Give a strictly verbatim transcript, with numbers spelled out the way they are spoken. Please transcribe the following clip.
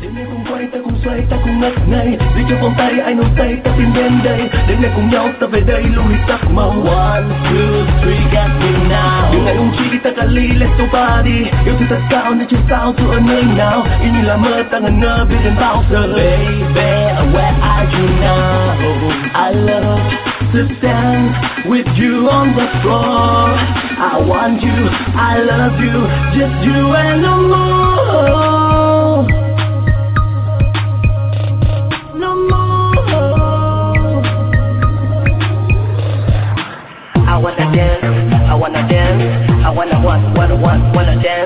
Đêm nay cùng quay ta cùng xoay ta cùng ngất ngây, vì cho vòng tay ai nắm tay ta tìm đến đây. Đêm nay cùng nhau ta về đây lùi tắt màu. One, two, three, get me now. Những ngày hôm chi ta cả ly, let's go party. Yêu thương thật cao nên chưa sao dù ở nơi nào. Yêu như là mơ ta ngẩn ngơ biết đến bao giờ. Baby, where are you now? I love to stand with you on the floor. I want you, I love you, just you and no more. No more. I wanna dance, I wanna dance, I wanna want, wanna want, wanna dance.